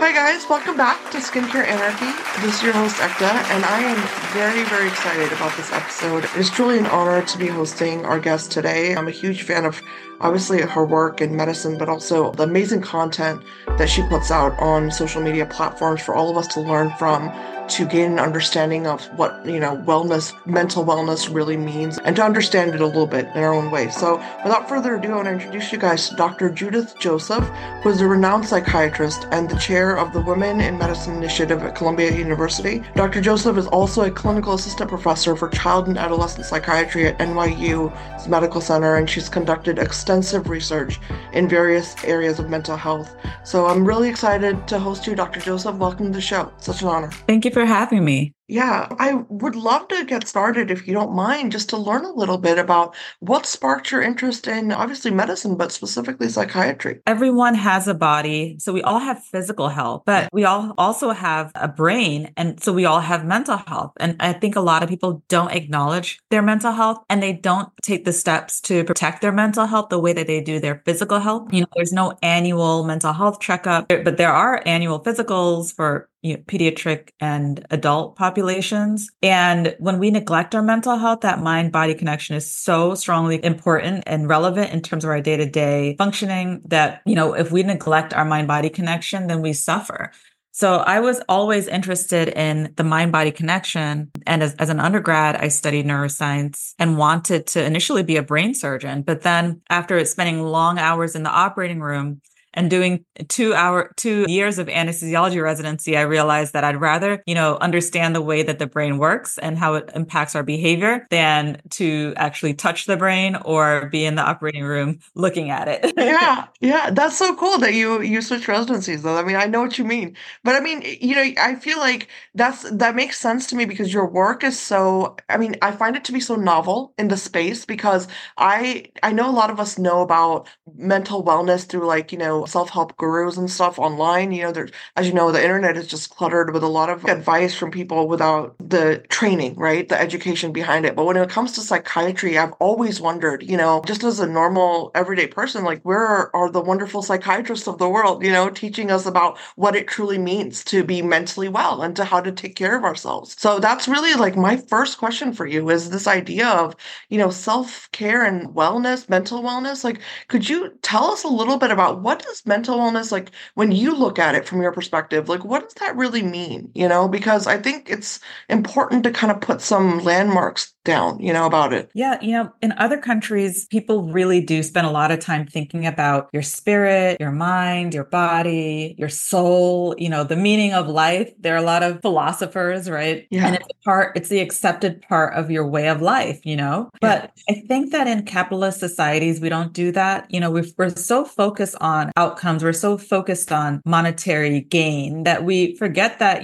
Hi guys, welcome back to Skincare Anarchy. This is your host Ekta, and I am very, very excited about this episode. It's truly an honor to be hosting our guest today. I'm a huge fan of obviously her work in medicine, but also the amazing content that she puts out on social media platforms for all of us to learn from, to gain an understanding of what, wellness, mental wellness really means, and to understand it a little bit in our own way. So without further ado, I want to introduce you guys to Dr. Judith Joseph, who is a renowned psychiatrist and the chair of the Women in Medicine Initiative at Columbia University. Dr. Joseph is also a clinical assistant professor for child and adolescent psychiatry at NYU's Medical Center, and she's conducted extensive research in various areas of mental health. So I'm really excited to host you, Dr. Joseph. Welcome to the show. Such an honor. Thank you for having me. Yeah, I would love to get started, if you don't mind, just to learn a little bit about what sparked your interest in obviously medicine, but specifically psychiatry. Everyone has a body, so we all have physical health, but we all also have a brain, and so we all have mental health. And I think a lot of people don't acknowledge their mental health, and they don't take the steps to protect their mental health the way that they do their physical health. There's no annual mental health checkup, but there are annual physicals for pediatric and adult populations. And when we neglect our mental health, that mind-body connection is so strongly important and relevant in terms of our day-to-day functioning that, if we neglect our mind-body connection, then we suffer. So I was always interested in the mind-body connection. And as an undergrad, I studied neuroscience and wanted to initially be a brain surgeon. But then after spending long hours in the operating room, and doing 2 years of anesthesiology residency, I realized that I'd rather, understand the way that the brain works and how it impacts our behavior than to actually touch the brain or be in the operating room looking at it. Yeah. That's so cool that you switch residencies, though. I mean, I know what you mean. But I mean, I feel like that makes sense to me because your work is so, I find it to be so novel in the space because I know a lot of us know about mental wellness through self-help gurus and stuff online. There's, as you know, the internet is just cluttered with a lot of advice from people without the training, right? The education behind it. But when it comes to psychiatry, I've always wondered, just as a normal everyday person, like where are the wonderful psychiatrists of the world, teaching us about what it truly means to be mentally well and to how to take care of ourselves. So that's really like my first question for you is this idea of, self-care and wellness, mental wellness. Like, could you tell us a little bit about what does mental wellness, like when you look at it from your perspective, like what does that really mean? Because I think it's important to kind of put some landmarks down, about it. Yeah. In other countries, people really do spend a lot of time thinking about your spirit, your mind, your body, your soul, the meaning of life. There are a lot of philosophers, right? Yeah. And it's the accepted part of your way of life, But I think that in capitalist societies, we don't do that. We're so focused on outcomes. We're so focused on monetary gain that we forget that,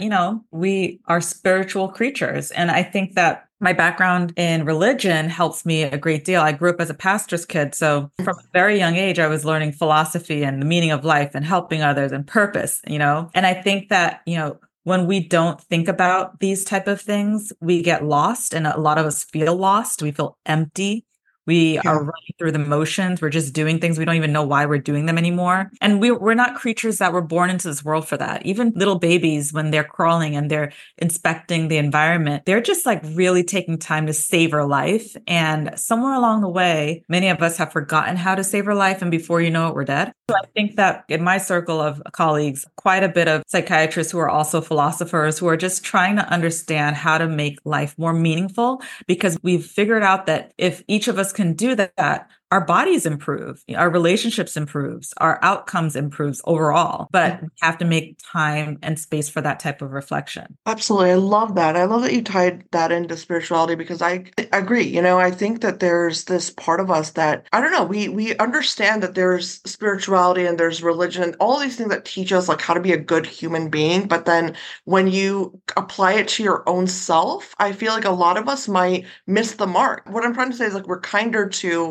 we are spiritual creatures. And I think that my background in religion helps me a great deal. I grew up as a pastor's kid. So from a very young age, I was learning philosophy and the meaning of life and helping others and purpose, And I think that, when we don't think about these type of things, we get lost, and a lot of us feel lost. We feel empty. We are running through the motions. We're just doing things. We don't even know why we're doing them anymore. And we're not creatures that were born into this world for that. Even little babies, when they're crawling and they're inspecting the environment, they're just like really taking time to savor life. And somewhere along the way, many of us have forgotten how to savor life. And before you know it, we're dead. So I think that in my circle of colleagues, quite a bit of psychiatrists who are also philosophers who are just trying to understand how to make life more meaningful, because we've figured out that if each of us can do that, our bodies improve, our relationships improves, our outcomes improves overall, but we have to make time and space for that type of reflection. Absolutely. I love that. I love that you tied that into spirituality because I agree. I think that there's this part of us that, I don't know, we understand that there's spirituality and there's religion, all these things that teach us like how to be a good human being. But then when you apply it to your own self, I feel like a lot of us might miss the mark. What I'm trying to say is like we're kinder to people on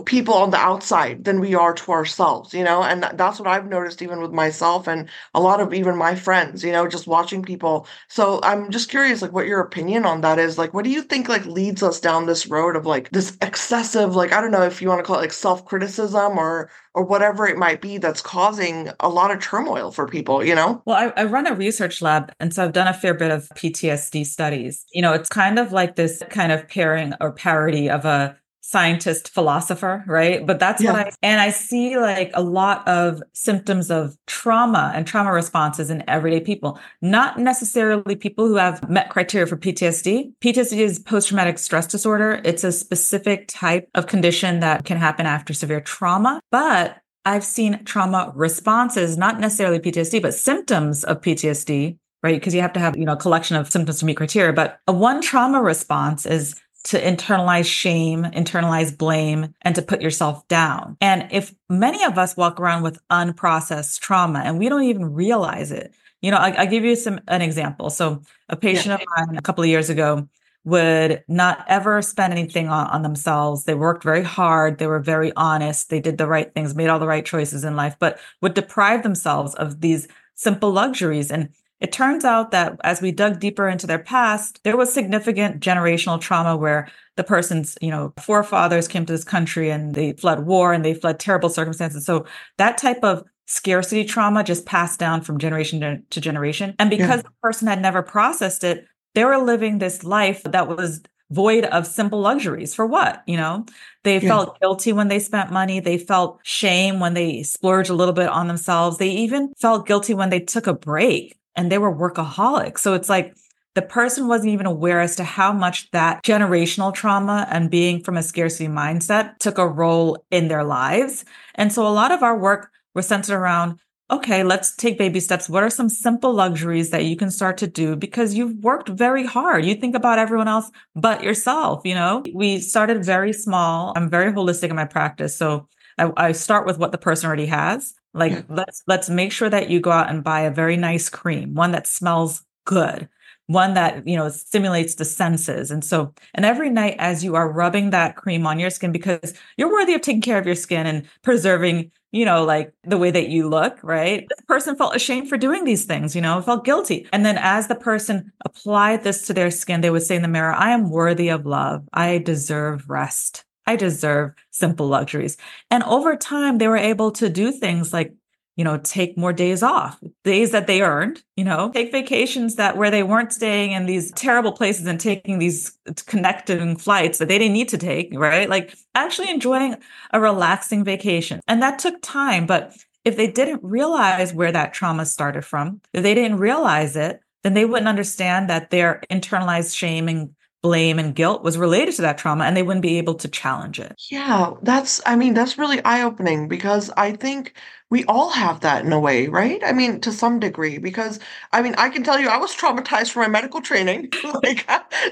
on the outside than we are to ourselves, and that's what I've noticed even with myself and a lot of even my friends, just watching people. So I'm just curious, like, what your opinion on that is. Like, what do you think, like, leads us down this road of, like, this excessive, like, I don't know if you want to call it, like, self-criticism or whatever it might be that's causing a lot of turmoil for people, Well, I run a research lab, and so I've done a fair bit of PTSD studies. It's kind of like this kind of pairing or parody of a scientist philosopher, right? But that's what Yeah. and I see like a lot of symptoms of trauma and trauma responses in everyday people, not necessarily people who have met criteria for PTSD. PTSD is post-traumatic stress disorder. It's a specific type of condition that can happen after severe trauma, but I've seen trauma responses, not necessarily PTSD, but symptoms of PTSD, right? Because you have to have, a collection of symptoms to meet criteria. But a one trauma response is to internalize shame, internalize blame, and to put yourself down. And if many of us walk around with unprocessed trauma and we don't even realize it, I'll give you an example. So a patient of mine a couple of years ago would not ever spend anything on themselves. They worked very hard. They were very honest. They did the right things, made all the right choices in life, but would deprive themselves of these simple luxuries. And it turns out that as we dug deeper into their past, there was significant generational trauma where the person's, forefathers came to this country and they fled war and they fled terrible circumstances. So that type of scarcity trauma just passed down from generation to generation. And because the person had never processed it, they were living this life that was void of simple luxuries. For what? They felt guilty when they spent money. They felt shame when they splurged a little bit on themselves. They even felt guilty when they took a break, and they were workaholics. So it's like the person wasn't even aware as to how much that generational trauma and being from a scarcity mindset took a role in their lives. And so a lot of our work was centered around, okay, let's take baby steps. What are some simple luxuries that you can start to do because you've worked very hard? You think about everyone else but yourself, We started very small. I'm very holistic in my practice. So I start with what the person already has. Like, let's make sure that you go out and buy a very nice cream, one that smells good, one that, stimulates the senses. And every night as you are rubbing that cream on your skin, because you're worthy of taking care of your skin and preserving, like the way that you look, right? This person felt ashamed for doing these things, felt guilty. And then as the person applied this to their skin, they would say in the mirror, I am worthy of love. I deserve rest. I deserve simple luxuries. And over time, they were able to do things like, take more days off, days that they earned, take vacations where they weren't staying in these terrible places and taking these connecting flights that they didn't need to take, right? Like actually enjoying a relaxing vacation. And that took time. But if they didn't realize where that trauma started from, if they didn't realize it, then they wouldn't understand that their internalized shame and blame and guilt was related to that trauma, and they wouldn't be able to challenge it. Yeah, that's really eye-opening because I think we all have that in a way, right? I mean, to some degree, because I can tell you I was traumatized for my medical training. Like,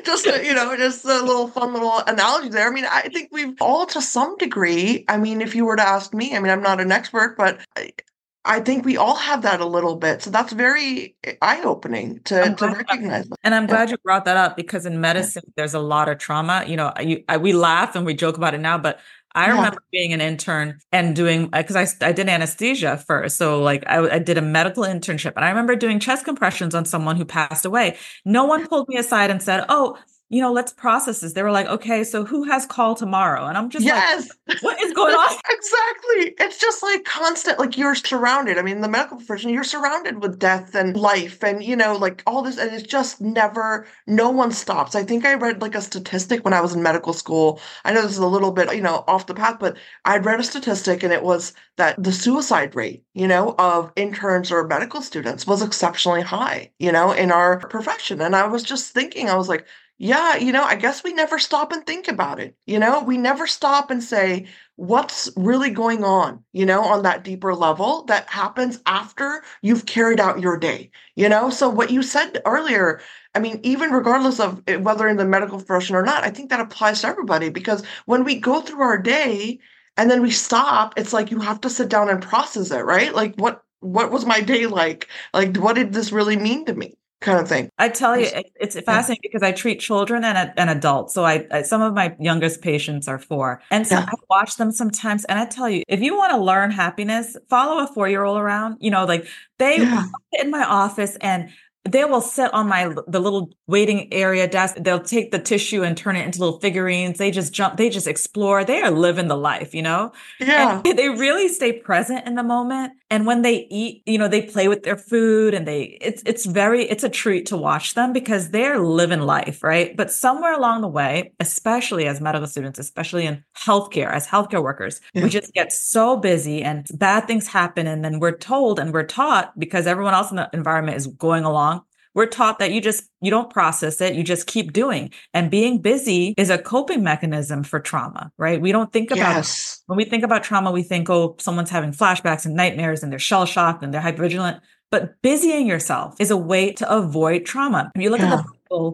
just a little fun little analogy there. I mean, I think we've all to some degree, if you were to ask me, I'm not an expert, but I think we all have that a little bit. So that's very eye-opening to recognize that. And I'm glad you brought that up because in medicine, there's a lot of trauma. We laugh and we joke about it now, but I remember being an intern and doing, because I did anesthesia first. So like I did a medical internship and I remember doing chest compressions on someone who passed away. No one pulled me aside and said, oh, let's process this. They were like, okay, so who has call tomorrow? And I'm just like, what is going on? Exactly. It's just like constant, like you're surrounded. In the medical profession, you're surrounded with death and life and, like all this. And it's just never, no one stops. I think I read like a statistic when I was in medical school. I know this is a little bit, off the path, but I'd read a statistic and it was that the suicide rate, of interns or medical students was exceptionally high, in our profession. And I was just thinking, I was like, yeah, I guess we never stop and think about it. We never stop and say, what's really going on that deeper level that happens after you've carried out your day, So what you said earlier, even regardless of whether in the medical profession or not, I think that applies to everybody because when we go through our day and then we stop, it's like you have to sit down and process it, right? Like what was my day like? Like, what did this really mean to me? kind of thing. I tell you, Yes. it's Yeah. fascinating because I treat children and adults. So some of my youngest patients are 4. And so Yeah. I watch them sometimes. And I tell you, if you want to learn happiness, follow a 4-year-old around, like they Yeah. sit in my office and they will sit on the little waiting area desk. They'll take the tissue and turn it into little figurines. They just jump, they just explore. They are living the life. And Yeah. they really stay present in the moment. And when they eat, they play with their food and it's a treat to watch them because they're living life, right? But somewhere along the way, especially as medical students, especially in healthcare, as healthcare workers, we Yeah. just get so busy and bad things happen. And then we're told and we're taught because everyone else in the environment is going along. We're taught that you don't process it. You just keep doing. And being busy is a coping mechanism for trauma, right? We don't think about Yes. when we think about trauma, we think, oh, someone's having flashbacks and nightmares and they're shell shocked and they're hypervigilant. But busying yourself is a way to avoid trauma. If you look at Yeah. the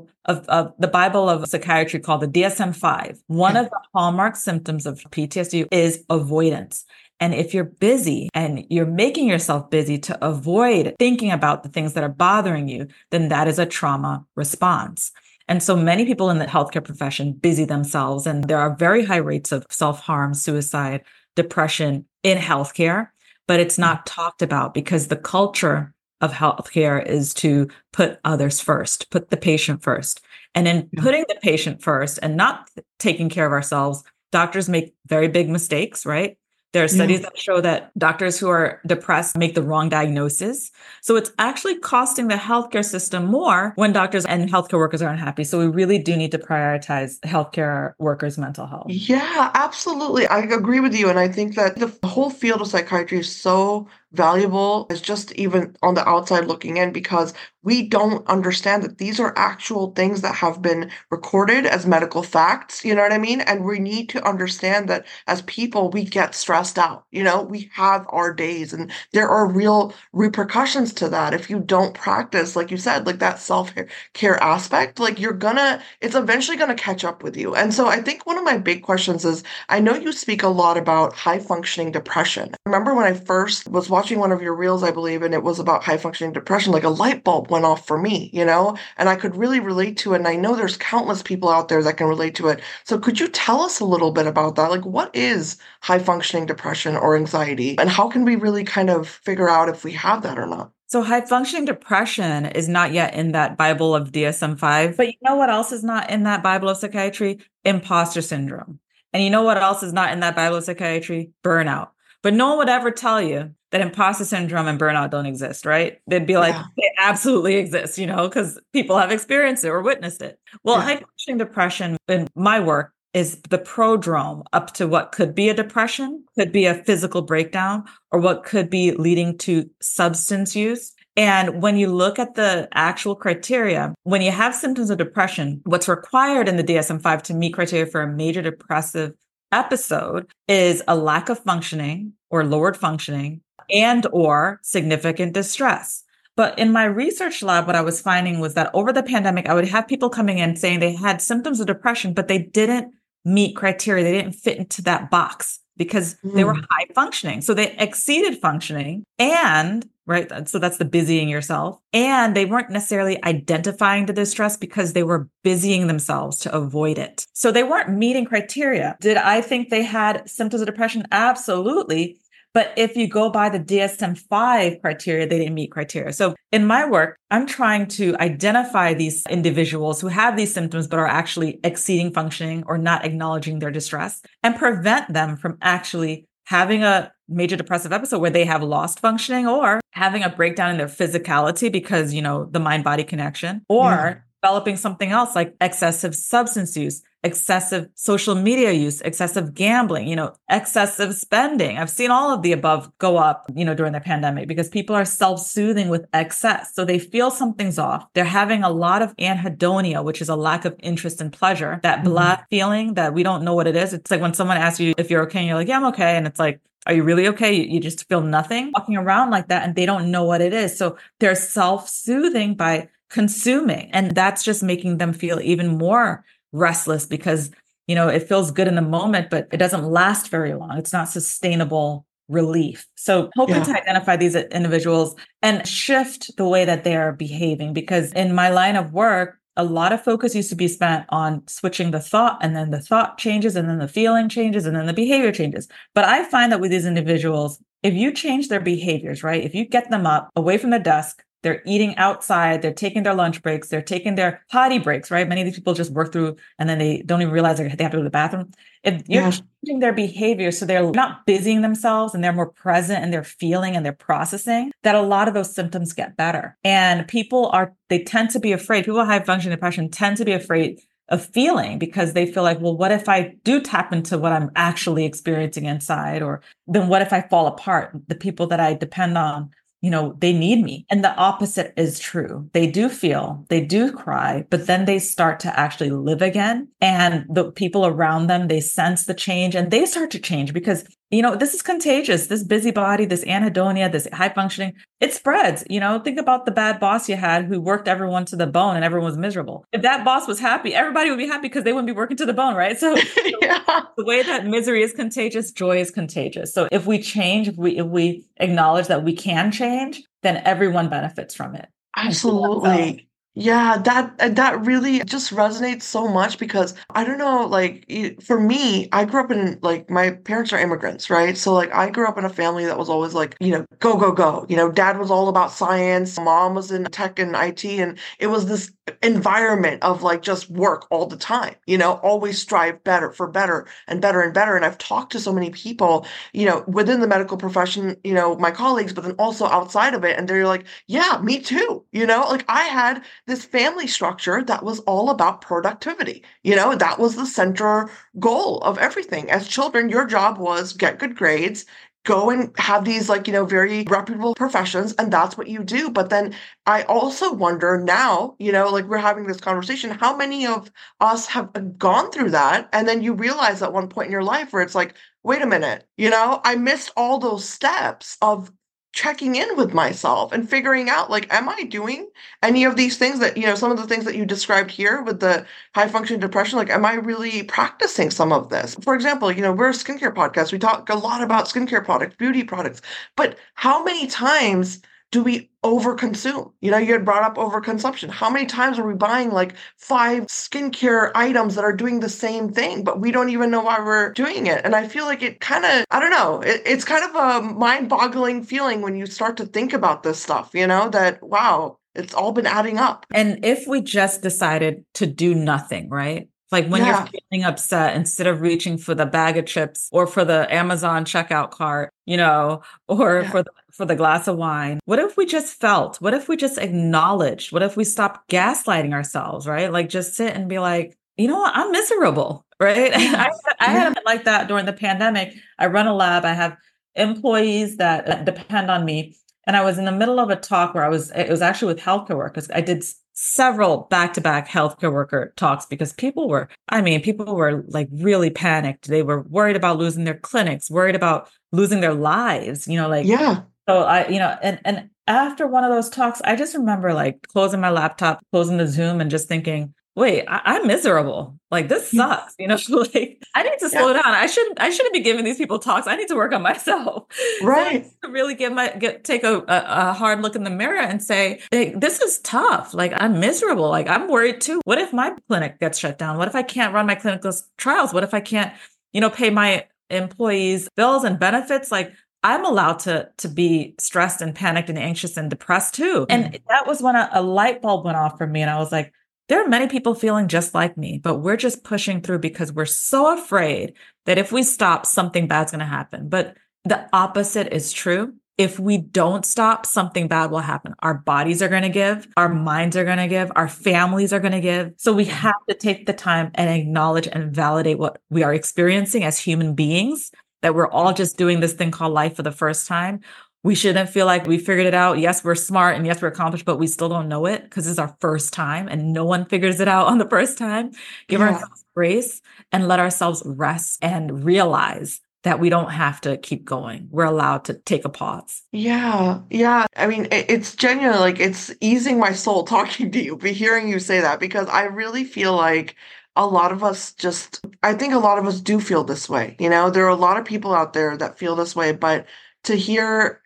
Bible of psychiatry called the DSM-5, one Yeah. of the hallmark symptoms of PTSD is avoidance. And if you're busy and you're making yourself busy to avoid thinking about the things that are bothering you, then that is a trauma response. And so many people in the healthcare profession busy themselves, and there are very high rates of self-harm, suicide, depression in healthcare, but it's not talked about because the culture of healthcare is to put others first, put the patient first. And in Yeah. putting the patient first and not taking care of ourselves, doctors make very big mistakes, right? There are Yeah. studies that show that doctors who are depressed make the wrong diagnosis. So it's actually costing the healthcare system more when doctors and healthcare workers are unhappy. So we really do need to prioritize healthcare workers' mental health. Yeah, absolutely. I agree with you. And I think that the whole field of psychiatry is so valuable as just even on the outside looking in because we don't understand that these are actual things that have been recorded as medical facts. You know what I mean? And we need to understand that as people, we get stressed out. We have our days and there are real repercussions to that if you don't practice, like you said, like that self-care aspect, like it's eventually gonna catch up with you. And so I think one of my big questions is, I know you speak a lot about high functioning depression. I remember when I first was watching one of your reels, I believe, and it was about high functioning depression, like a light bulb went off for me, and I could really relate to it. And I know there's countless people out there that can relate to it. So could you tell us a little bit about that? Like, what is high functioning depression or anxiety? And how can we really kind of figure out if we have that or not? So high functioning depression is not yet in that Bible of DSM-5, but you know what else is not in that Bible of psychiatry? Imposter syndrome. And you know what else is not in that Bible of psychiatry? Burnout. But no one would ever tell you that imposter syndrome and burnout don't exist, right? They'd be like, Yeah. they absolutely exist, because people have experienced it or witnessed it. Well, Yeah. high functioning depression in my work is the prodrome up to what could be a depression, could be a physical breakdown, or what could be leading to substance use. And when you look at the actual criteria, when you have symptoms of depression, what's required in the DSM-5 to meet criteria for a major depressive episode is a lack of functioning or lowered functioning and or significant distress. But in my research lab, what I was finding was that over the pandemic, I would have people coming in saying they had symptoms of depression, but they didn't meet criteria. They didn't fit into that box because they were high functioning. So they exceeded functioning and, right, so that's the busying yourself. And they weren't necessarily identifying the distress because they were busying themselves to avoid it. So they weren't meeting criteria. Did I think they had symptoms of depression? Absolutely. But if you go by the DSM-5 criteria, they didn't meet criteria. So in my work, I'm trying to identify these individuals who have these symptoms, but are actually exceeding functioning or not acknowledging their distress and prevent them from actually having a major depressive episode where they have lost functioning or having a breakdown in their physicality because, the mind-body connection or developing something else like excessive substance use, excessive social media use, excessive gambling, excessive spending. I've seen all of the above go up, during the pandemic because people are self-soothing with excess. So they feel something's off. They're having a lot of anhedonia, which is a lack of interest and pleasure, that blah feeling that we don't know what it is. It's like when someone asks you if you're okay and you're like, yeah, I'm okay. And it's like, are you really okay? You just feel nothing walking around like that and they don't know what it is. So they're self-soothing by consuming. And that's just making them feel even more restless because, it feels good in the moment, but it doesn't last very long. It's not sustainable relief. So hoping Yeah. to identify these individuals and shift the way that they are behaving. Because in my line of work, a lot of focus used to be spent on switching the thought, and then the thought changes, and then the feeling changes, and then the behavior changes. But I find that with these individuals, if you change their behaviors, right? If you get them up away from the desk, they're eating outside, they're taking their lunch breaks, they're taking their potty breaks, right? Many of these people just work through and then they don't even realize they have to go to the bathroom. If you're Yeah. changing their behavior so they're not busying themselves and they're more present and they're feeling and they're processing, that a lot of those symptoms get better. And they tend to be afraid. People with high functioning depression tend to be afraid of feeling because they feel like, well, what if I do tap into what I'm actually experiencing inside? Or then what if I fall apart? The people that I depend on, they need me. And the opposite is true. They do feel, they do cry, but then they start to actually live again. And the people around them, they sense the change and they start to change because, this is contagious. This busybody, this anhedonia, this high functioning, it spreads. Think about the bad boss you had who worked everyone to the bone and everyone was miserable. If that boss was happy, everybody would be happy because they wouldn't be working to the bone, right? So Yeah. the way that misery is contagious, joy is contagious. So if we change, if we acknowledge that we can change, then everyone benefits from it. Absolutely. Yeah, that really just resonates so much because I don't know, for me, I grew up in my parents are immigrants, right? So I grew up in a family that was always go, go, go. Dad was all about science, mom was in tech and IT, and it was this environment of just work all the time, always strive for better and better and better. And I've talked to so many people, within the medical profession, my colleagues, but then also outside of it. And they're like, yeah, me too. I had this family structure that was all about productivity. That was the center goal of everything. As children, your job was get good grades, go and have these very reputable professions, and that's what you do. But then I also wonder now, we're having this conversation, how many of us have gone through that? And then you realize at one point in your life where it's like, wait a minute, I missed all those steps of checking in with myself and figuring out am I doing any of these things that some of the things that you described here with the high functioning depression, am I really practicing some of this? For example, we're a skincare podcast, we talk a lot about skincare products, beauty products, but how many times do we overconsume? You had brought up overconsumption. How many times are we buying 5 skincare items that are doing the same thing, but we don't even know why we're doing it? And I feel like it kind of, I don't know, it's kind of a mind-boggling feeling when you start to think about this stuff, that, wow, it's all been adding up. And if we just decided to do nothing, right? When you're feeling upset, instead of reaching for the bag of chips or for the Amazon checkout cart, or for the glass of wine, what if we just felt? What if we just acknowledged? What if we stopped gaslighting ourselves, right? Just sit and be like, you know what? I'm miserable, right? I had a bit like that during the pandemic. I run a lab. I have employees that depend on me. And I was in the middle of a talk where it was actually with healthcare workers. I did several back-to-back healthcare worker talks because people were really panicked. They were worried about losing their clinics, worried about losing their lives, Yeah. So and after one of those talks, I just remember closing my laptop, closing the Zoom and just thinking, wait, I'm miserable. This sucks. I need to slow down. I shouldn't be giving these people talks. I need to work on myself. Right. So to really take a hard look in the mirror and say, hey, this is tough. I'm miserable. I'm worried too. What if my clinic gets shut down? What if I can't run my clinical trials? What if I can't, pay my employees' bills and benefits? I'm allowed to be stressed and panicked and anxious and depressed too. And that was when a light bulb went off for me. And I was like, there are many people feeling just like me, but we're just pushing through because we're so afraid that if we stop, something bad's going to happen. But the opposite is true. If we don't stop, something bad will happen. Our bodies are going to give, our minds are going to give, our families are going to give. So we have to take the time and acknowledge and validate what we are experiencing as human beings, that we're all just doing this thing called life for the first time. We shouldn't feel like we figured it out. Yes, we're smart and yes, we're accomplished, but we still don't know it because it's our first time and no one figures it out on the first time. Give ourselves grace and let ourselves rest and realize that we don't have to keep going. We're allowed to take a pause. Yeah. Yeah. I mean, it's genuine. It's easing my soul talking to you, but hearing you say that, because I really feel like a lot of us just, I think a lot of us do feel this way. There are a lot of people out there that feel this way, but to hear,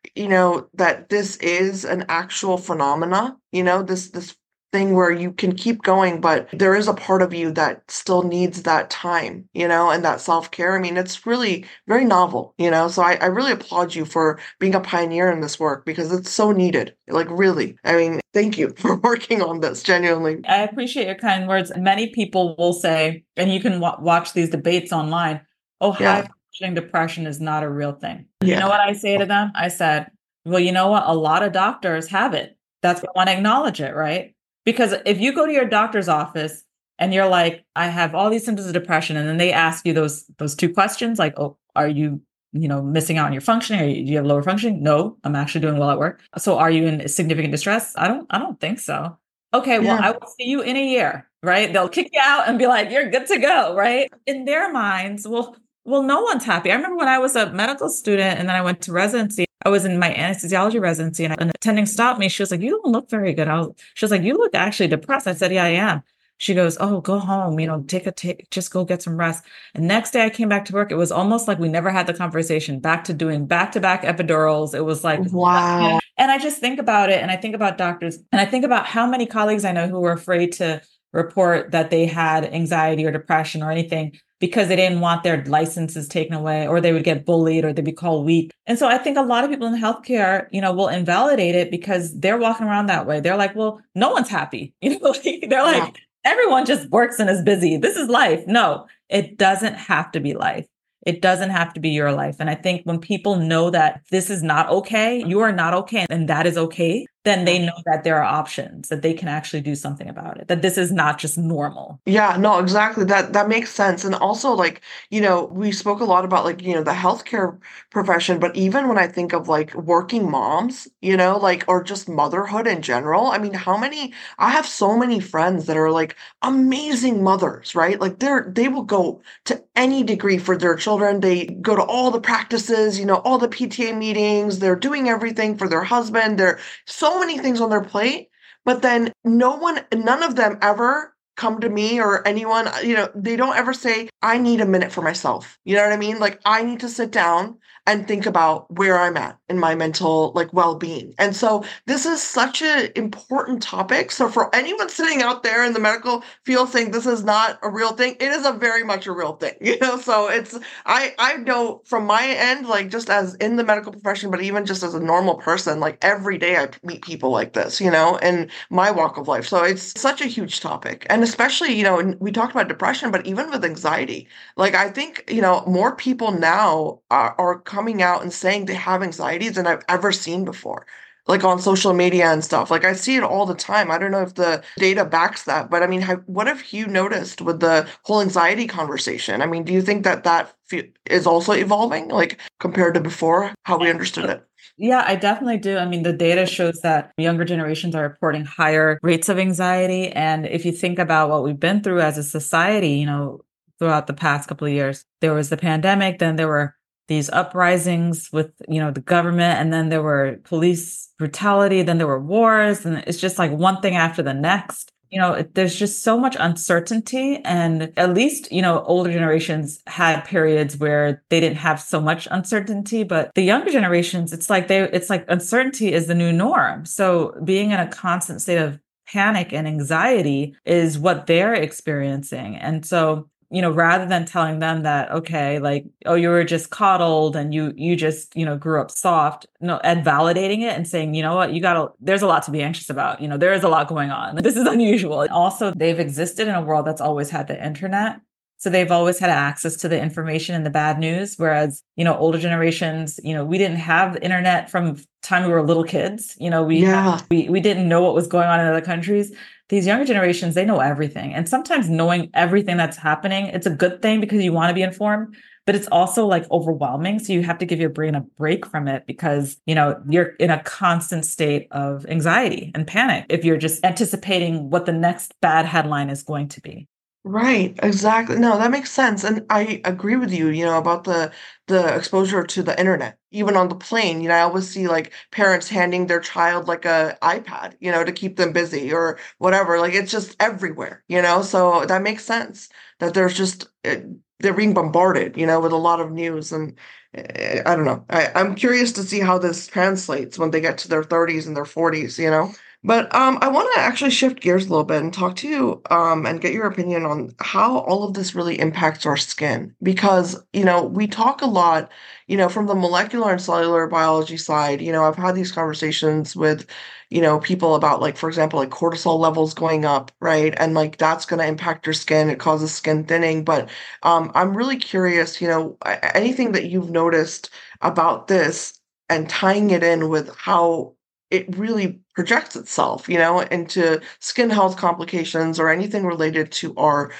that this is an actual phenomena, this thing where you can keep going, but there is a part of you that still needs that time, and that self-care. I mean, it's really very novel, so I really applaud you for being a pioneer in this work because it's so needed. Like, really. I mean, thank you for working on this, genuinely. I appreciate your kind words. Many people will say, and you can watch these debates online, oh, high Yeah. functioning depression is not a real thing. You know Yeah. what I say to them? I said, well, you know what? A lot of doctors have it. That's why I want to acknowledge it, right? Because if you go to your doctor's office and you're like, I have all these symptoms of depression, and then they ask you those two questions, like, oh, are you, missing out on your functioning? Do you have lower functioning? No, I'm actually doing well at work. So are you in significant distress? I don't think so. Okay, well, Yeah. I will see you in a year, right? They'll kick you out and be like, you're good to go, right? In their minds, well, no one's happy. I remember when I was a medical student and then I went to residency, I was in my anesthesiology residency and an attending stopped me. She was like, you don't look very good. She was like, you look actually depressed. I said, yeah, I am. She goes, oh, go home, just go get some rest. And next day I came back to work. It was almost like we never had the conversation, back to doing back-to-back epidurals. It was like, Wow. and I just think about it and I think about doctors and I think about how many colleagues I know who were afraid to report that they had anxiety or depression or anything because they didn't want their licenses taken away or they would get bullied or they'd be called weak. And so I think a lot of people in healthcare, will invalidate it because they're walking around that way. They're like, well, no one's happy. They're like, everyone just works and is busy. This is life. No, it doesn't have to be life. It doesn't have to be your life. And I think when people know that this is not okay, you are not okay, and that is okay, then they know that there are options, that they can actually do something about it, that this is not just normal. Yeah, no, exactly. That makes sense. And also, like, we spoke a lot about, like, the healthcare profession, but even when I think of like working moms, like, or just motherhood in general, I mean, I have so many friends that are like amazing mothers, right? Like they will go to any degree for their children. They go to all the practices, all the PTA meetings, they're doing everything for their husband. They're so many things on their plate, but then none of them ever come to me or anyone, they don't ever say, I need a minute for myself. You know what I mean? Like, I need to sit down and think about where I'm at in my mental, like, well-being. And so this is such an important topic. So for anyone sitting out there in the medical field saying this is not a real thing, it is a very much a real thing, So I know from my end, like, just as in the medical profession, but even just as a normal person, like, every day I meet people like this, in my walk of life. So it's such a huge topic. And especially, we talked about depression, but even with anxiety, like, I think, more people now are coming out and saying they have anxieties than I've ever seen before, like on social media and stuff. Like, I see it all the time. I don't know if the data backs that, but I mean, what have you noticed with the whole anxiety conversation? I mean, do you think that is also evolving, like, compared to before, how we understood it? Yeah, I definitely do. I mean, the data shows that younger generations are reporting higher rates of anxiety. And if you think about what we've been through as a society, throughout the past couple of years, there was the pandemic, then there were these uprisings with, the government, and then there were police brutality, then there were wars, and it's just like one thing after the next. There's just so much uncertainty. And at least, older generations had periods where they didn't have so much uncertainty, but the younger generations, it's like uncertainty is the new norm. So being in a constant state of panic and anxiety is what they're experiencing. And so, rather than telling them that, okay, like, oh, you were just coddled and you just, grew up soft, no, and validating it and saying, you know what, there's a lot to be anxious about. There is a lot going on. This is unusual. Also, they've existed in a world that's always had the internet. So they've always had access to the information and the bad news. Whereas, older generations, we didn't have the internet from time we were little kids. We didn't know what was going on in other countries. These younger generations, they know everything. And sometimes knowing everything that's happening, it's a good thing because you want to be informed, but it's also like overwhelming. So you have to give your brain a break from it because, you're in a constant state of anxiety and panic if you're just anticipating what the next bad headline is going to be. Right, exactly. No, that makes sense. And I agree with you, about the exposure to the internet. Even on the plane, I always see like parents handing their child like a iPad, to keep them busy or whatever. Like it's just everywhere. So that makes sense that there's just they're being bombarded, with a lot of news and I don't know. I'm curious to see how this translates when they get to their 30s and their 40s. But I want to actually shift gears a little bit and talk to you and get your opinion on how all of this really impacts our skin. Because, we talk a lot, from the molecular and cellular biology side. I've had these conversations with, people about, like, for example, like cortisol levels going up, right? And like that's going to impact your skin. It causes skin thinning. But I'm really curious, anything that you've noticed about this and tying it in with how it really projects itself, into skin health complications or anything related to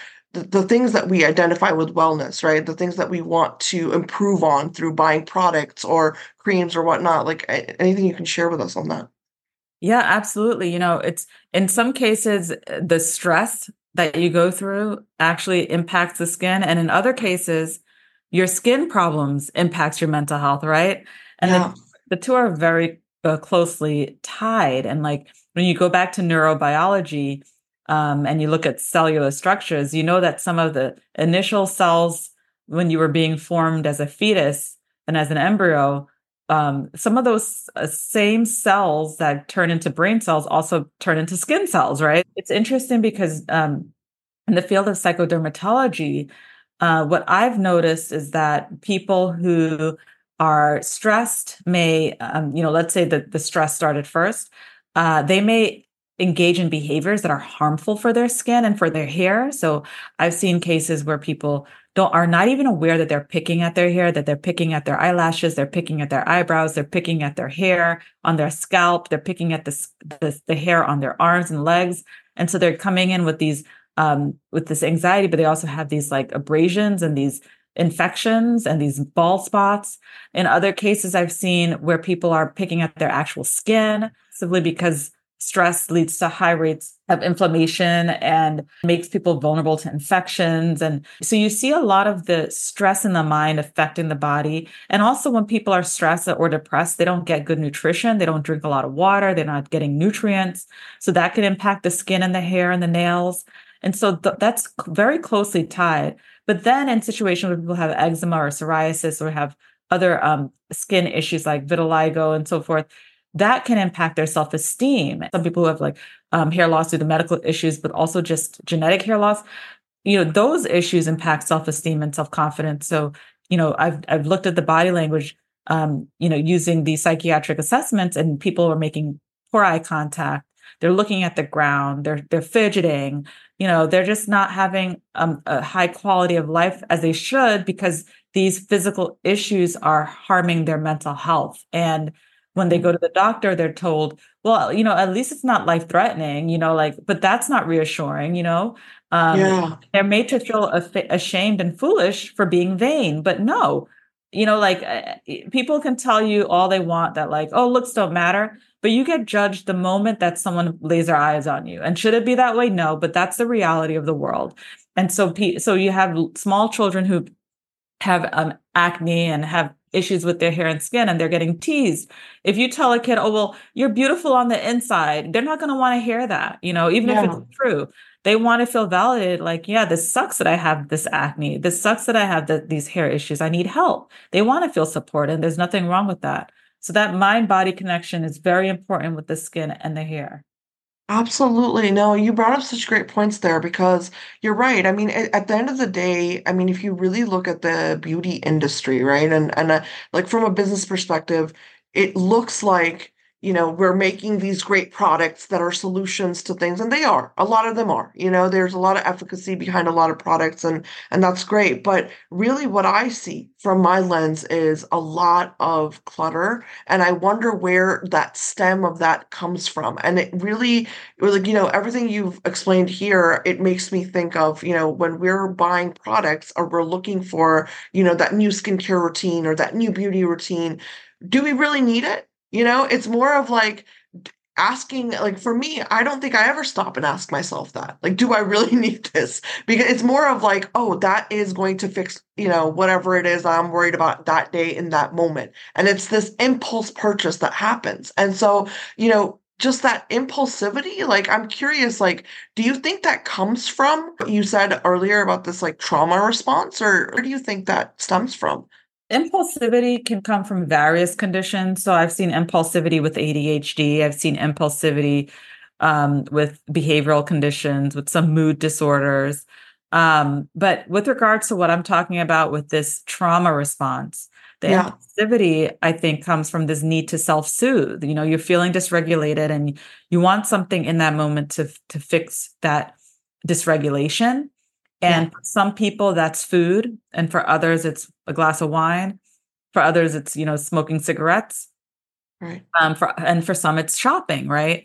the things that we identify with wellness, right? The things that we want to improve on through buying products or creams or whatnot. Like anything you can share with us on that. Yeah, absolutely. It's in some cases the stress that you go through actually impacts the skin, and in other cases, your skin problems impacts your mental health, right? And Yeah. the two are very closely tied. And like when you go back to neurobiology, and you look at cellular structures, you know that some of the initial cells when you were being formed as a fetus and as an embryo, some of those same cells that turn into brain cells also turn into skin cells, right? It's interesting because in the field of psychodermatology, what I've noticed is that people who are stressed may, let's say that the stress started first, they may engage in behaviors that are harmful for their skin and for their hair. So I've seen cases where people don't are not even aware that they're picking at their hair, that they're picking at their eyelashes, they're picking at their eyebrows, they're picking at their hair on their scalp, they're picking at the hair on their arms and legs. And so they're coming in with this anxiety, but they also have these like abrasions and these infections and these bald spots. In other cases, I've seen where people are picking at their actual skin simply because stress leads to high rates of inflammation and makes people vulnerable to infections. And so you see a lot of the stress in the mind affecting the body. And also when people are stressed or depressed, they don't get good nutrition. They don't drink a lot of water. They're not getting nutrients. So that can impact the skin and the hair and the nails. And so that's very closely tied. But then in situations where people have eczema or psoriasis or have other skin issues like vitiligo and so forth, that can impact their self-esteem. Some people who have like hair loss due to medical issues, but also just genetic hair loss, those issues impact self-esteem and self-confidence. So, I've looked at the body language, using these psychiatric assessments, and people are making poor eye contact. They're looking at the ground. They're fidgeting. They're just not having a high quality of life as they should because these physical issues are harming their mental health. And when they go to the doctor, they're told, well, at least it's not life threatening, but that's not reassuring, um, Yeah. they're made to feel ashamed and foolish for being vain, but no, people can tell you all they want that like, oh, looks don't matter, but you get judged the moment that someone lays their eyes on you. And should it be that way? No, but that's the reality of the world. And so you have small children who have acne and have issues with their hair and skin and they're getting teased. If you tell a kid, oh, well, you're beautiful on the inside, they're not going to want to hear that, even if it's Yeah. true. They want to feel validated, like, yeah, this sucks that I have this acne. This sucks that I have these hair issues. I need help. They want to feel supported. There's nothing wrong with that. So that mind body connection is very important with the skin and the hair. Absolutely. No, you brought up such great points there because you're right. I mean, at the end of the day, I mean, if you really look at the beauty industry, right, and like from a business perspective, it looks like, we're making these great products that are solutions to things, and they are. A lot of them are. There's a lot of efficacy behind a lot of products, and that's great. But really, what I see from my lens is a lot of clutter, and I wonder where that stem of that comes from. And it really like, everything you've explained here, it makes me think of, when we're buying products or we're looking for, that new skincare routine or that new beauty routine, do we really need it? It's more of like, asking, like for me, I don't think I ever stop and ask myself that. Like, do I really need this? Because it's more of like, oh, that is going to fix, whatever it is I'm worried about that day in that moment. And it's this impulse purchase that happens. And so, just that impulsivity, like I'm curious, like, do you think that comes from what you said earlier about this like trauma response, or where do you think that stems from? Impulsivity can come from various conditions. So I've seen impulsivity with ADHD. I've seen impulsivity with behavioral conditions, with some mood disorders. But with regards to what I'm talking about with this trauma response, the Yeah, impulsivity, I think, comes from this need to self-soothe. You're feeling dysregulated and you want something in that moment to fix that dysregulation. yeah, And for some people, that's food. And for others, it's a glass of wine. For others, it's, smoking cigarettes. right. For some, it's shopping, right?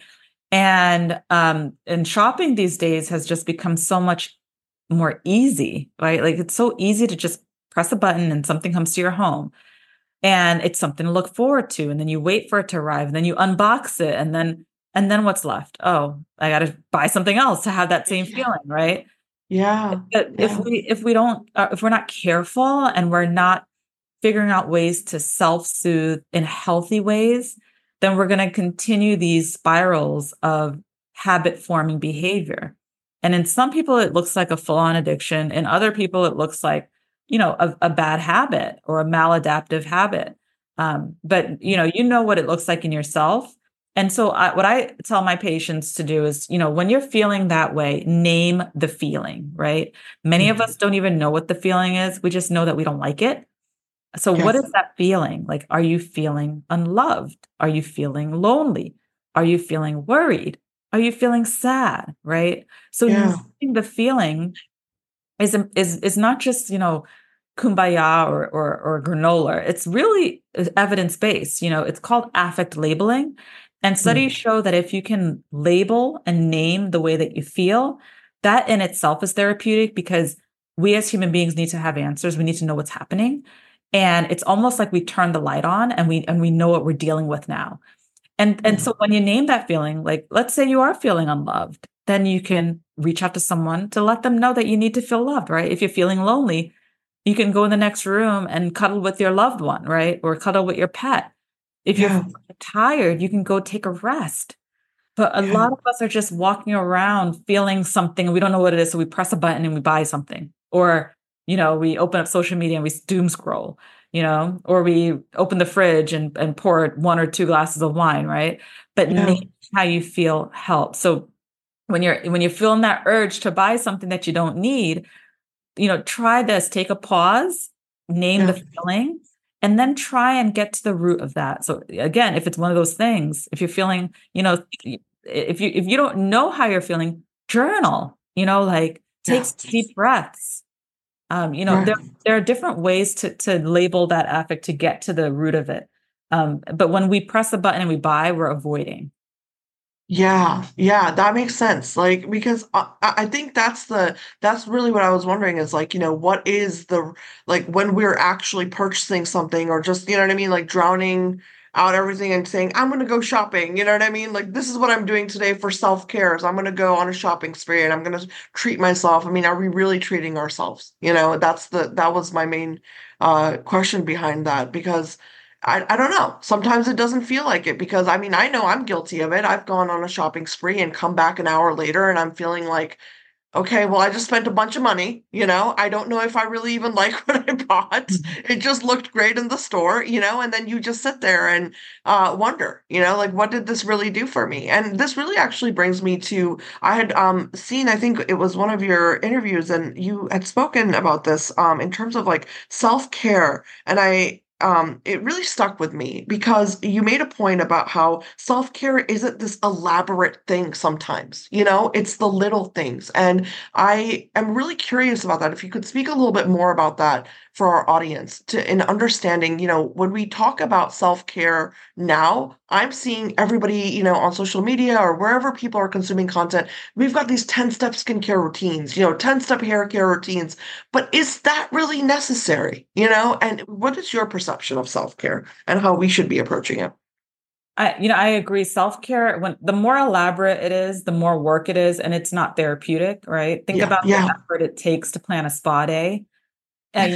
And shopping these days has just become so much more easy, right? Like it's so easy to just press a button and something comes to your home. And it's something to look forward to. And then you wait for it to arrive, and then you unbox it, and then what's left? Oh, I gotta buy something else to have that same Yeah, feeling, right? yeah, But if yeah, we don't if we're not careful and we're not figuring out ways to self-soothe in healthy ways, then we're going to continue these spirals of habit forming behavior. And in some people it looks like a full-on addiction. In other people it looks like, a bad habit or a maladaptive habit. But you know what it looks like in yourself. And so what I tell my patients to do is, when you're feeling that way, name the feeling, right? Many of mhm, us don't even know what the feeling is. We just know that we don't like it. So what yes, is that feeling? Like, are you feeling unloved? Are you feeling lonely? Are you feeling worried? Are you feeling sad? Right? So yeah, knowing the feeling is not just, kumbaya or granola. It's really evidence based. It's called affect labeling. And studies mm, show that if you can label and name the way that you feel, that in itself is therapeutic, because we as human beings need to have answers. We need to know what's happening. And it's almost like we turn the light on and we know what we're dealing with now. And mm, so when you name that feeling, like let's say you are feeling unloved, then you can reach out to someone to let them know that you need to feel loved, right? If you're feeling lonely, you can go in the next room and cuddle with your loved one, right? Or cuddle with your pet. If you're yeah, tired, you can go take a rest. But a yeah, lot of us are just walking around feeling something and we don't know what it is. So we press a button and we buy something. Or, we open up social media and we doom scroll, or we open the fridge and pour one or two glasses of wine, right? But yeah, name how you feel helps. So when you're feeling that urge to buy something that you don't need, try this, take a pause, name the yeah, feeling, and then try and get to the root of that. So again, if it's one of those things, if you're feeling, if you don't know how you're feeling, journal, like take yeah, some deep breaths. There right. there are different ways to label that affect to get to the root of it. But when we press a button and we buy, we're avoiding. Yeah, yeah, that makes sense. Like, because I think that's really what I was wondering is like, what is the like when we're actually purchasing something or just, you know what I mean, like drowning out everything and saying, I'm gonna go shopping, you know what I mean? Like this is what I'm doing today for self-care. Is I'm gonna go on a shopping spree and I'm gonna treat myself. I mean, are we really treating ourselves? That was my main question behind that because I don't know. Sometimes it doesn't feel like it because I mean, I know I'm guilty of it. I've gone on a shopping spree and come back an hour later and I'm feeling like, okay, well, I just spent a bunch of money, I don't know if I really even like what I bought. Mhm. It just looked great in the store, and then you just sit there and wonder, like what did this really do for me? And this really actually brings me to I had seen, I think it was one of your interviews, and you had spoken about this in terms of like self-care. And it really stuck with me because you made a point about how self-care isn't this elaborate thing sometimes, it's the little things. And I am really curious about that. If you could speak a little bit more about that for our audience to in understanding, when we talk about self-care now, I'm seeing everybody, on social media or wherever people are consuming content, we've got these 10-step skincare routines, 10-step hair care routines. But is that really necessary? And what is your perception of self-care and how we should be approaching it? I agree. Self-care, when the more elaborate it is, the more work it is, and it's not therapeutic, right? Think Yeah, about the yeah, effort it takes to plan a spa day. And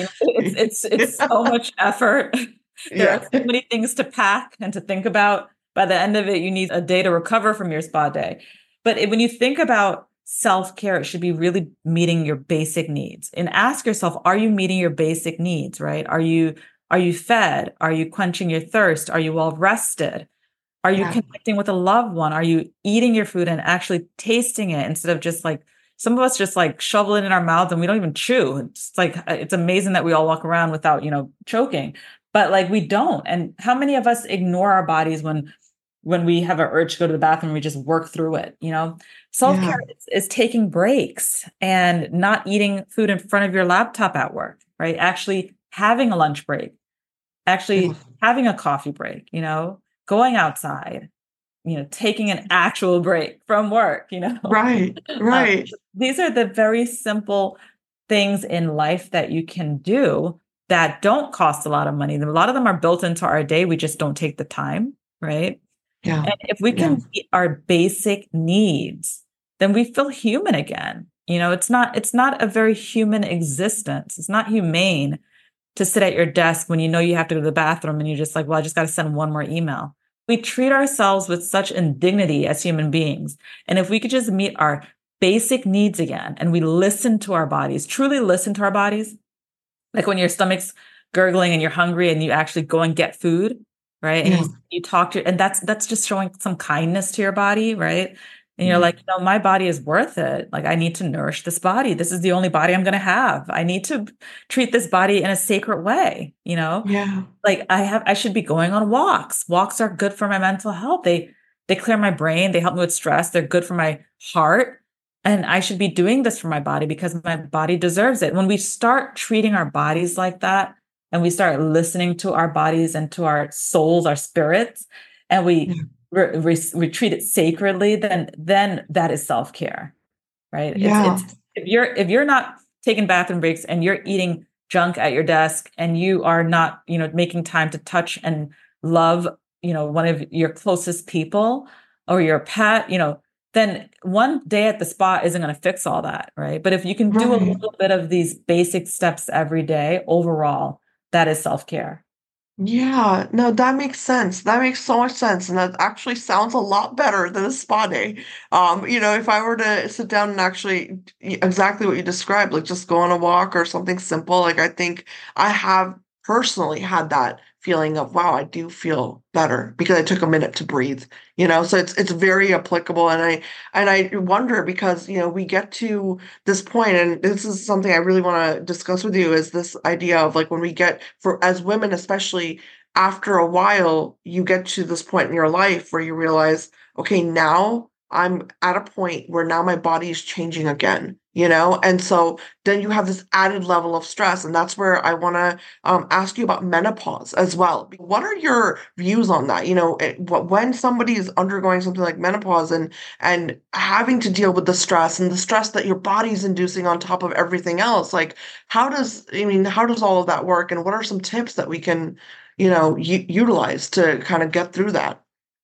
it's so much effort. There are yeah, so many things to pack and to think about. By the end of it, you need a day to recover from your spa day. But when you think about self-care, it should be really meeting your basic needs. And ask yourself, are you meeting your basic needs, right? Are you fed? Are you quenching your thirst? Are you well rested? Are you yeah, connecting with a loved one? Are you eating your food and actually tasting it instead of just like some of us just like shovel it in our mouths and we don't even chew. It's like it's amazing that we all walk around without, choking, but like we don't. And how many of us ignore our bodies when we have an urge to go to the bathroom, we just work through it, Self-care yeah, is taking breaks and not eating food in front of your laptop at work, right? Actually having a lunch break, yeah. actually having a coffee break, going outside, taking an actual break from work, Right, Um, right. these are the very simple things in life that you can do that don't cost a lot of money. A lot of them are built into our day. We just don't take the time, right? Yeah, And if we yeah, can meet our basic needs, then we feel human again. It's not a very human existence. It's not humane to sit at your desk when you know you have to go to the bathroom and you're just like, well, I just got to send one more email. We treat ourselves with such indignity as human beings. And if we could just meet our basic needs again and we listen to our bodies, truly listen to our bodies, like when your stomach's gurgling and you're hungry and you actually go and get food, right? And yeah, you talk to, and that's just showing some kindness to your body, right? And you're yeah, like, my body is worth it. Like I need to nourish this body. This is the only body I'm going to have. I need to treat this body in a sacred way, yeah, Like I should be going on walks. Walks are good for my mental health. They clear my brain, they help me with stress, they're good for my heart. And I should be doing this for my body because my body deserves it. When we start treating our bodies like that, and we start listening to our bodies and to our souls, our spirits, and yeah, we treat it sacredly, then that is self-care, right? It's yeah, if you're not taking bathroom breaks and you're eating junk at your desk and you are not, making time to touch and love, one of your closest people or your pet, then one day at the spa isn't going to fix all that, right? But if you can do a right. little bit of these basic steps every day, overall, that is self-care. Yeah, no, that makes sense. That makes so much sense. And that actually sounds a lot better than a spa day. If I were to sit down and actually exactly what you described, like just go on a walk or something simple, like I think I have personally had that feeling of, wow, I do feel better because I took a minute to breathe, so it's very applicable. And I wonder because, we get to this point, and this is something I really want to discuss with you, is this idea of like when we get for as women, especially after a while, you get to this point in your life where you realize, okay, now I'm at a point where now my body is changing again, and so then you have this added level of stress, and that's where I want to ask you about menopause as well. What are your views on that? When somebody is undergoing something like menopause and having to deal with the stress and the stress that your body's inducing on top of everything else, like how does all of that work, and what are some tips that we can, utilize to kind of get through that?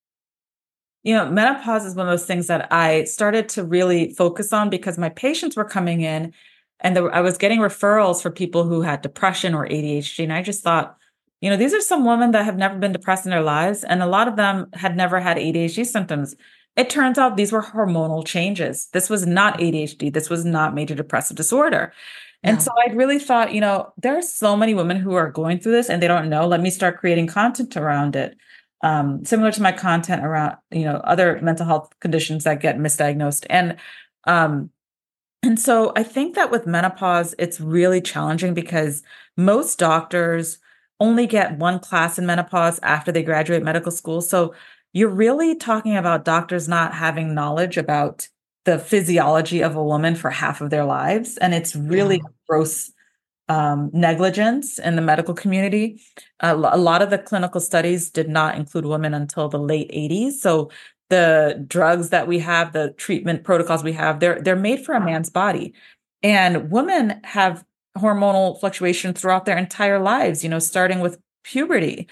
Menopause is one of those things that I started to really focus on because my patients were coming in and I was getting referrals for people who had depression or ADHD. And I just thought, these are some women that have never been depressed in their lives. And a lot of them had never had ADHD symptoms. It turns out these were hormonal changes. This was not ADHD. This was not major depressive disorder. And Yeah. so I really thought, there are so many women who are going through this and they don't know. Let me start creating content around it, similar to my content around, other mental health conditions that get misdiagnosed. Um, and so I think that with menopause, it's really challenging because most doctors only get one class in menopause after they graduate medical school. So you're really talking about doctors not having knowledge about the physiology of a woman for half of their lives. And it's really Yeah. gross negligence in the medical community. A lot of the clinical studies did not include women until the late 80s. So the drugs that we have, the treatment protocols we have, they're made for a man's body. And women have hormonal fluctuation throughout their entire lives, starting with puberty.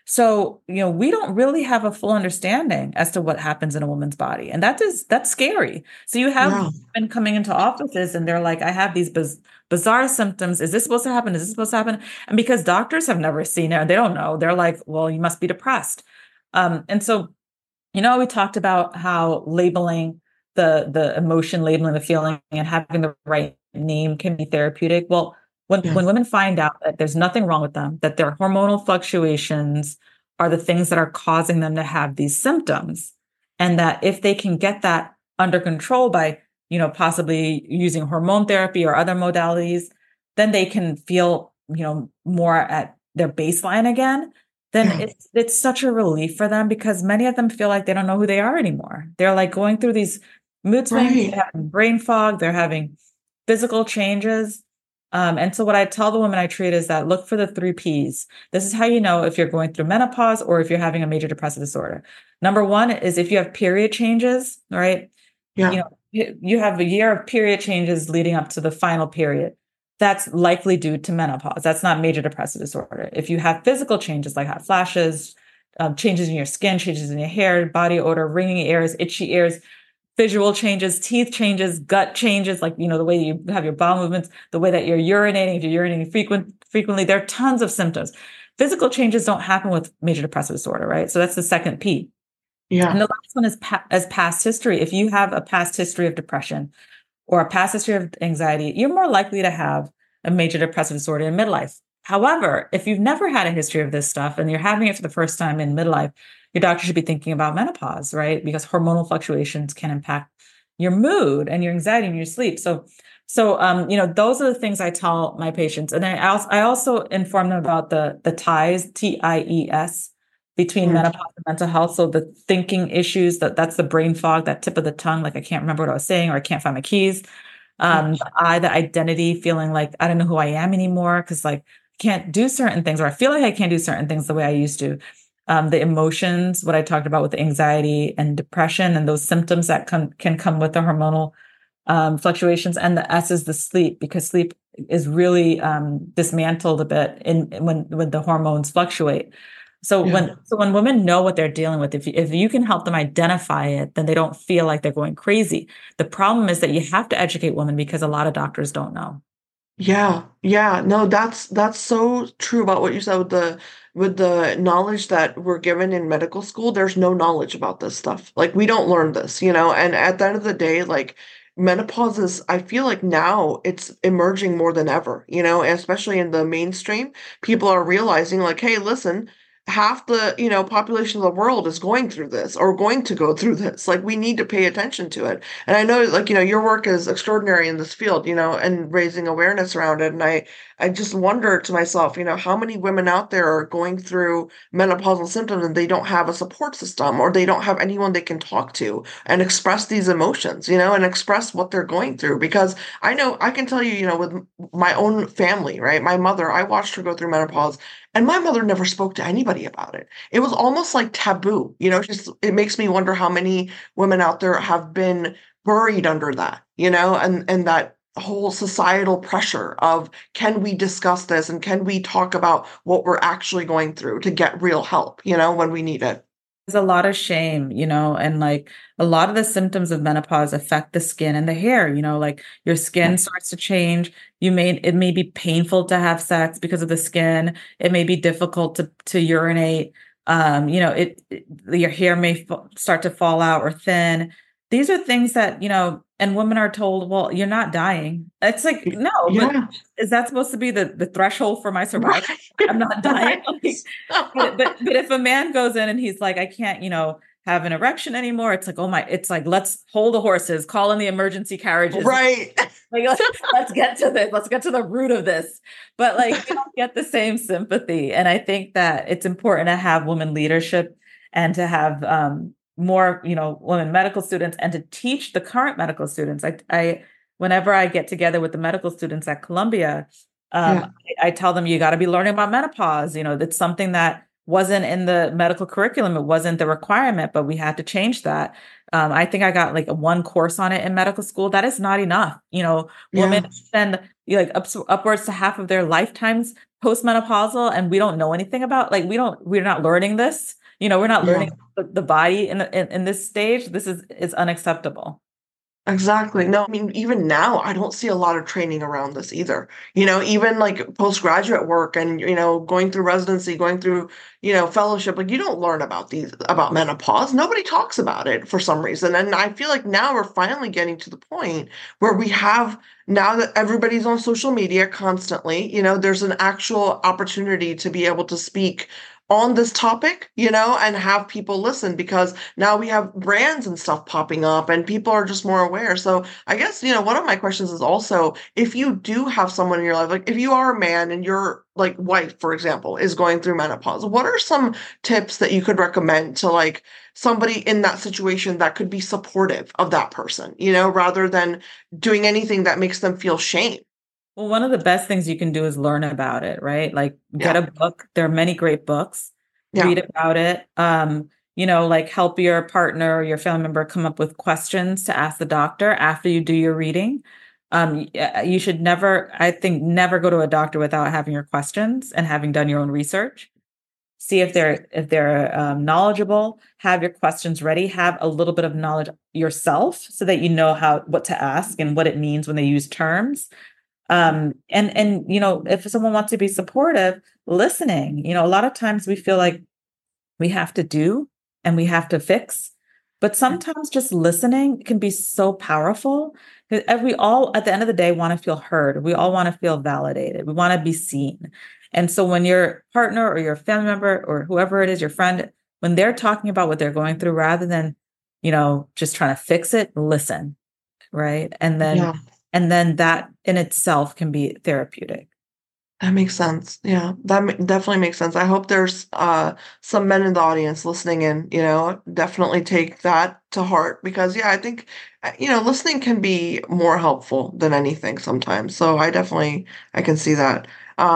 So, we don't really have a full understanding as to what happens in a woman's body. And that's scary. So you have Yeah. women coming into offices and they're like, I have these bizarre symptoms. Is this supposed to happen? Is this supposed to happen? And because doctors have never seen it, they don't know. They're like, well, you must be depressed. And so, we talked about how labeling the emotion, labeling the feeling, and having the right name can be therapeutic. Well, Yeah. when women find out that there's nothing wrong with them, that their hormonal fluctuations are the things that are causing them to have these symptoms, and that if they can get that under control by, possibly using hormone therapy or other modalities, then they can feel, more at their baseline again. Then Yeah. it's such a relief for them because many of them feel like they don't know who they are anymore. They're like going through these mood swings, Right. they're having brain fog, they're having physical changes. And so what I tell the women I treat is that look for the three P's. This is how you know if you're going through menopause or if you're having a major depressive disorder. Number one is if you have period changes, right? Yeah. You have a year of period changes leading up to the final period. That's likely due to menopause. That's not major depressive disorder. If you have physical changes like hot flashes, changes in your skin, changes in your hair, body odor, ringing ears, itchy ears, visual changes, teeth changes, gut changes, like, the way you have your bowel movements, the way that you're urinating, if you're urinating frequently, there are tons of symptoms. Physical changes don't happen with major depressive disorder, right? So that's the second P. And Yeah. the last one is as past history. If you have a past history of depression or a past history of anxiety, you're more likely to have a major depressive disorder in midlife. However, if you've never had a history of this stuff and you're having it for the first time in midlife, your doctor should be thinking about menopause, right? Because hormonal fluctuations can impact your mood and your anxiety and your sleep. So, those are the things I tell my patients. And I also inform them about the ties, TIES, between Mm. menopause and mental health. So the thinking issues, that's the brain fog, that tip of the tongue, like I can't remember what I was saying, or I can't find my keys. The identity, feeling like I don't know who I am anymore because like I can't do certain things, or I feel like I can't do certain things the way I used to. The emotions, what I talked about with the anxiety and depression, and those symptoms that can come with the hormonal fluctuations. And the S is the sleep, because sleep is really dismantled a bit when the hormones fluctuate. So Yeah. when women know what they're dealing with, if you can help them identify it, then they don't feel like they're going crazy. The problem is that you have to educate women because a lot of doctors don't know. Yeah, yeah. No, that's so true about what you said with the knowledge that we're given in medical school. There's no knowledge about this stuff. Like we don't learn this, and at the end of the day, like menopause is, I feel like now it's emerging more than ever, especially in the mainstream. People are realizing like, hey, listen, half the, population of the world is going through this or going to go through this. Like we need to pay attention to it. And I know, like, your work is extraordinary in this field, and raising awareness around it. And I just wonder to myself, how many women out there are going through menopausal symptoms and they don't have a support system or they don't have anyone they can talk to and express these emotions, and express what they're going through. Because I know I can tell you, with my own family, right? My mother, I watched her go through menopause and my mother never spoke to anybody about it. It was almost like taboo, just it makes me wonder how many women out there have been buried under that, and that whole societal pressure of can we discuss this and can we talk about what we're actually going through to get real help, when we need it. There's a lot of shame, and like a lot of the symptoms of menopause affect the skin and the hair, like your Yeah. skin starts to change. It may be painful to have sex because of the skin. It may be difficult to urinate. Your hair may start to fall out or thin. These are things that, and women are told, well, you're not dying. It's like, no, but Yeah. is that supposed to be the threshold for my survival? Right. I'm not dying. Right. But if a man goes in and he's like, I can't, have an erection anymore, it's like, oh my, it's like, let's hold the horses, call in the emergency carriages. Right. Like, let's get to this. Let's get to the root of this. But like, you don't get the same sympathy. And I think that it's important to have women leadership and to have more, women medical students and to teach the current medical students. Whenever I get together with the medical students at Columbia, Yeah. I tell them you got to be learning about menopause. It's something that wasn't in the medical curriculum. It wasn't the requirement, but we had to change that. I think I got like a one course on it in medical school. That is not enough. Women Yeah. spend like upwards to half of their lifetimes postmenopausal, and we don't know anything about, like, we're not learning this. We're not Yeah. learning the body in this stage. This is unacceptable. Exactly. No, I mean, even now, I don't see a lot of training around this either. Even like postgraduate work and, going through residency, going through, fellowship, like you don't learn about menopause. Nobody talks about it for some reason. And I feel like now we're finally getting to the point where we have, now that everybody's on social media constantly, there's an actual opportunity to be able to speak on this topic, and have people listen because now we have brands and stuff popping up and people are just more aware. So I guess, one of my questions is also if you do have someone in your life, like if you are a man and your like wife, for example, is going through menopause, what are some tips that you could recommend to like somebody in that situation that could be supportive of that person, rather than doing anything that makes them feel shame? Well, one of the best things you can do is learn about it, right? Like get Yeah. a book. There are many great books. Yeah. Read about it. Like help your partner or your family member come up with questions to ask the doctor after you do your reading. You should never, I think, never go to a doctor without having your questions and having done your own research. See if they're knowledgeable. Have your questions ready. Have a little bit of knowledge yourself so that you know what to ask and what it means when they use terms. And if someone wants to be supportive, listening. A lot of times we feel like we have to do and we have to fix, but sometimes just listening can be so powerful. And we all, at the end of the day, want to feel heard. We all want to feel validated. We want to be seen. And so when your partner or your family member or whoever it is, your friend, when they're talking about what they're going through, rather than, just trying to fix it, listen, right? And then Yeah. that in itself can be therapeutic. That makes sense. Yeah, that definitely makes sense. I hope there's some men in the audience listening in, definitely take that to heart because yeah, I think listening can be more helpful than anything sometimes. So I can see that.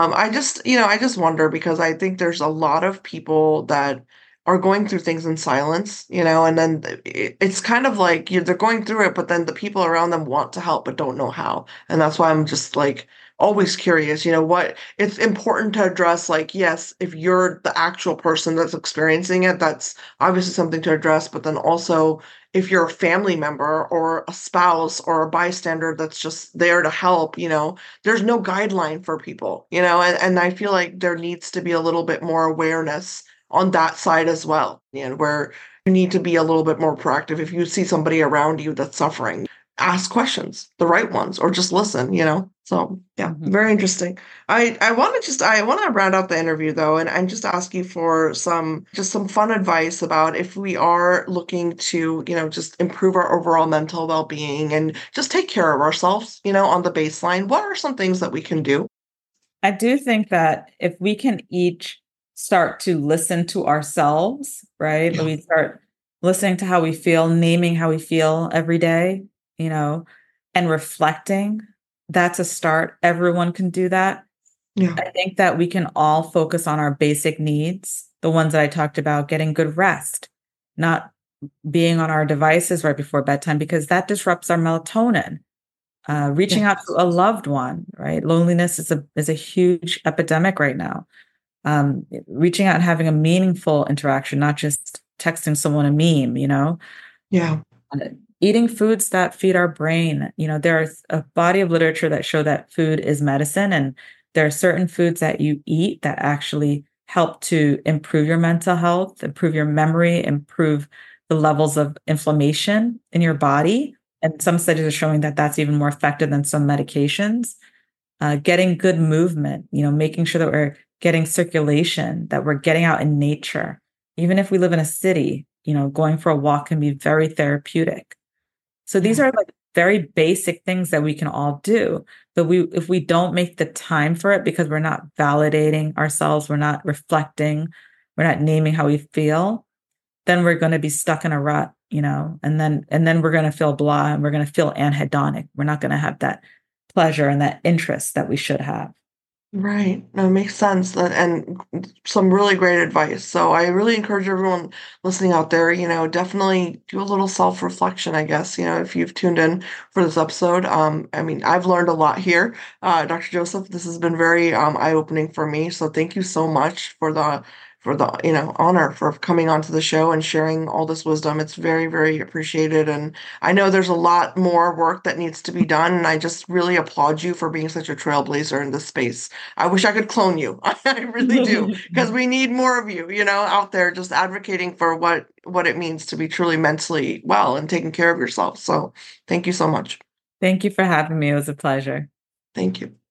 I just wonder because I think there's a lot of people that are going through things in silence, and then it's kind of like they're going through it, but then the people around them want to help but don't know how. And that's why I'm just like always curious, what it's important to address. Like, yes, if you're the actual person that's experiencing it, that's obviously something to address. But then also, if you're a family member or a spouse or a bystander that's just there to help, there's no guideline for people, and I feel like there needs to be a little bit more awareness on that side as well, where you need to be a little bit more proactive. If you see somebody around you that's suffering, ask questions, the right ones, or just listen, So yeah, Mhm. very interesting. I want to round out the interview though, and just ask you for some fun advice about if we are looking to, just improve our overall mental well-being and just take care of ourselves, on the baseline. What are some things that we can do? I do think that if we can each start to listen to ourselves, right? Yeah. We start listening to how we feel, naming how we feel every day, you know, and reflecting. That's a start. Everyone can do that. Yeah. I think that we can all focus on our basic needs, the ones that I talked about, getting good rest, not being on our devices right before bedtime, because that disrupts our melatonin. Reaching out to Yes. a loved one, right? Loneliness is a huge epidemic right now. Reaching out and having a meaningful interaction, not just texting someone a meme, Yeah. Uh, eating foods that feed our brain. There's a body of literature that show that food is medicine, and there are certain foods that you eat that actually help to improve your mental health, improve your memory, improve the levels of inflammation in your body. And some studies are showing that that's even more effective than some medications. Getting good movement, making sure that we're getting circulation, that we're getting out in nature. Even if we live in a city, going for a walk can be very therapeutic. So these Yeah. are like very basic things that we can all do. But if we don't make the time for it because we're not validating ourselves, we're not reflecting, we're not naming how we feel, then we're going to be stuck in a rut, and then we're going to feel blah and we're going to feel anhedonic. We're not going to have that pleasure and that interest that we should have. Right. No, it makes sense. And some really great advice. So I really encourage everyone listening out there, definitely do a little self-reflection, I guess, if you've tuned in for this episode. I mean, I've learned a lot here. Dr. Joseph, this has been very eye-opening for me. So thank you so much for the honor for coming onto the show and sharing all this wisdom. It's very, very appreciated. And I know there's a lot more work that needs to be done. And I just really applaud you for being such a trailblazer in this space. I wish I could clone you. I really do, because we need more of you, out there just advocating for what it means to be truly mentally well and taking care of yourself. So thank you so much. Thank you for having me. It was a pleasure. Thank you.